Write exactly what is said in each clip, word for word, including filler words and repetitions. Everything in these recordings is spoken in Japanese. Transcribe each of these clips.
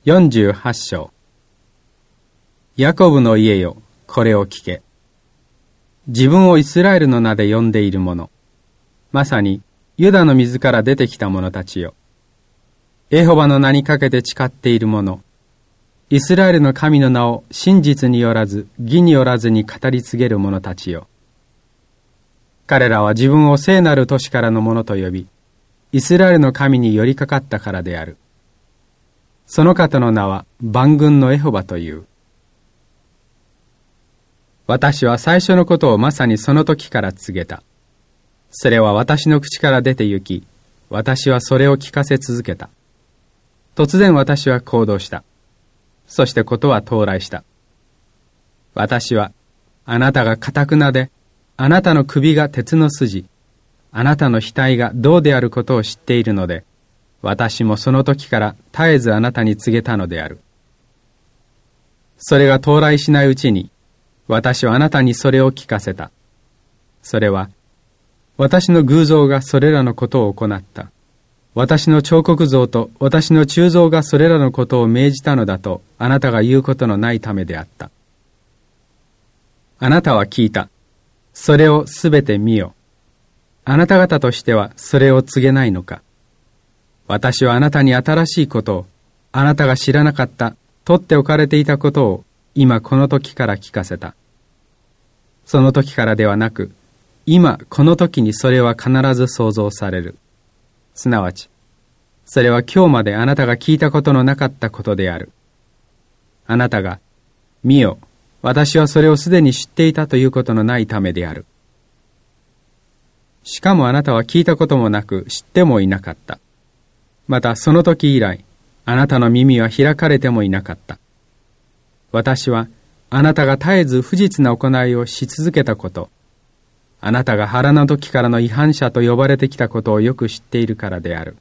よんじゅうはち章。ヤコブの家よ、これを聞け。自分をイスラエルの名で呼んでいる者、まさにユダの水から出てきた者たちよ。エホバの名にかけて誓っている者、イスラエルの神の名を真実によらず義によらずに語り継げる者たちよ。彼らは自分を聖なる都市からの者と呼び、イスラエルの神に寄りかかったからである。その方の名は万軍のエホバという。私は最初のことをまさにその時から告げた。それは私の口から出て行き、私はそれを聞かせ続けた。突然私は行動した。そしてことは到来した。私は、あなたが堅くなで、あなたの首が鉄の筋、あなたの額が銅であることを知っているので、私もその時から絶えずあなたに告げたのである。それが到来しないうちに、私はあなたにそれを聞かせた。それは、私の偶像がそれらのことを行った。私の彫刻像と私の鋳造がそれらのことを命じたのだと、あなたが言うことのないためであった。あなたは聞いた。それをすべて見よ。あなた方としてはそれを告げないのか。私はあなたに新しいことを、あなたが知らなかった、取っておかれていたことを、今この時から聞かせた。その時からではなく、今この時にそれは必ず創造される。すなわち、それは今日まであなたが聞いたことのなかったことである。あなたが、見よ、私はそれをすでに知っていたということのないためである。しかもあなたは聞いたこともなく知ってもいなかった。またその時以来、あなたの耳は開かれてもいなかった。私は、あなたが絶えず不実な行いをし続けたこと、あなたが腹の時からの違反者と呼ばれてきたことをよく知っているからである。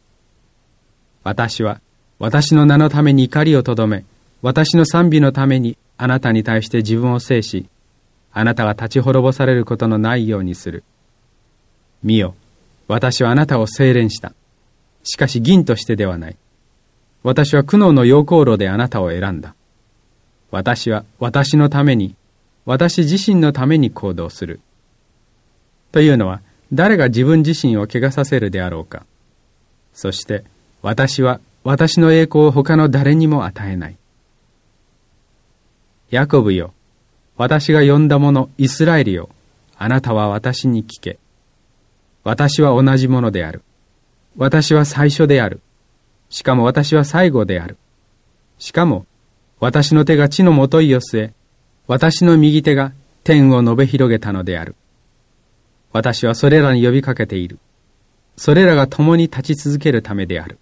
私は、私の名のために怒りをとどめ、私の賛美のためにあなたに対して自分を制し、あなたが立ち滅ぼされることのないようにする。見よ、私はあなたを聖錬した。しかし銀としてではない。私は苦悩の溶鉱炉であなたを選んだ。私は私のために、私自身のために行動する。というのは、誰が自分自身を汚させるであろうか。そして、私は私の栄光を他の誰にも与えない。ヤコブよ、私が呼んだ者、イスラエルよ、あなたは私に聞け。私は同じものである。私は最初である。しかも私は最後である。しかも、私の手が地のもといを据え、私の右手が天を述べ広げたのである。私はそれらに呼びかけている。それらが共に立ち続けるためである。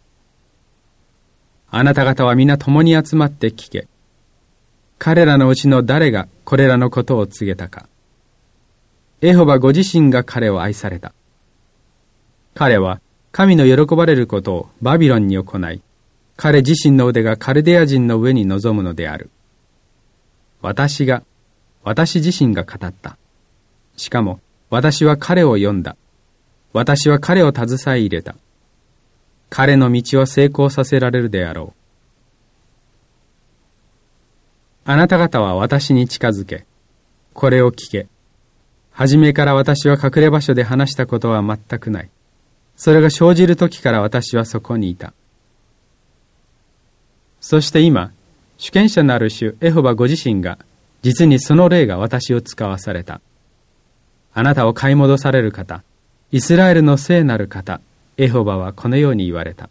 あなた方は皆共に集まって聞け。彼らのうちの誰がこれらのことを告げたか。エホバご自身が彼を愛された。彼は神の喜ばれることをバビロンに行い、彼自身の腕がカルデア人の上に臨むのである。私が、私自身が語った。しかも、私は彼を呼んだ。私は彼を携え入れた。彼の道を成功させられるであろう。あなた方は私に近づけ。これを聞け。はじめから私は隠れ場所で話したことは全くない。それが生じる時から私はそこにいた。そして今、主権者なる主エホバご自身が、実にその霊が私を使わされた。あなたを買い戻される方、イスラエルの聖なる方、エホバはこのように言われた。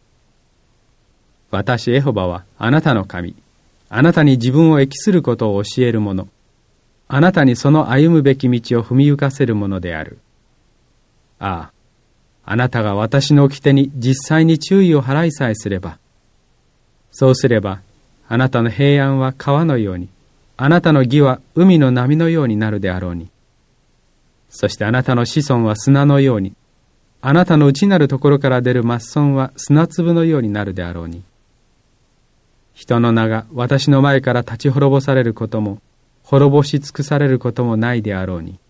私エホバはあなたの神、あなたに自分を益することを教える者、あなたにその歩むべき道を踏みゆかせるものである。ああ、あなたが私の掟に実際に注意を払いさえすれば、そうすれば、あなたの平安は川のように、あなたの義は海の波のようになるであろうに。そしてあなたの子孫は砂のように、あなたの内なるところから出る末孫は砂粒のようになるであろうに。人の名が私の前から立ち滅ぼされることも、滅ぼし尽くされることもないであろうに。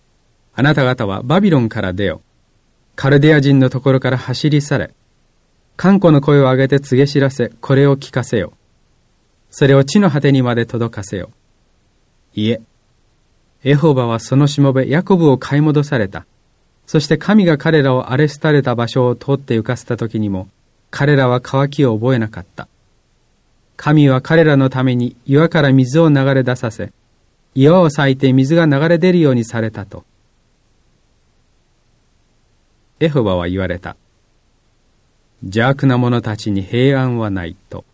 あなた方はバビロンから出よ。カルデア人のところから走り去れ。 歓呼の声を上げて告げ知らせ、これを聞かせよ。それを地の果てにまで届かせよ。いえ、エホバはそのしもべヤコブを買い戻された。そして神が彼らを荒れ廃れた場所を通って行かせた時にも、彼らは渇きを覚えなかった。神は彼らのために岩から水を流れ出させ、岩を裂いて水が流れ出るようにされたと。エホバは言われた。邪悪な者たちに平安はないと。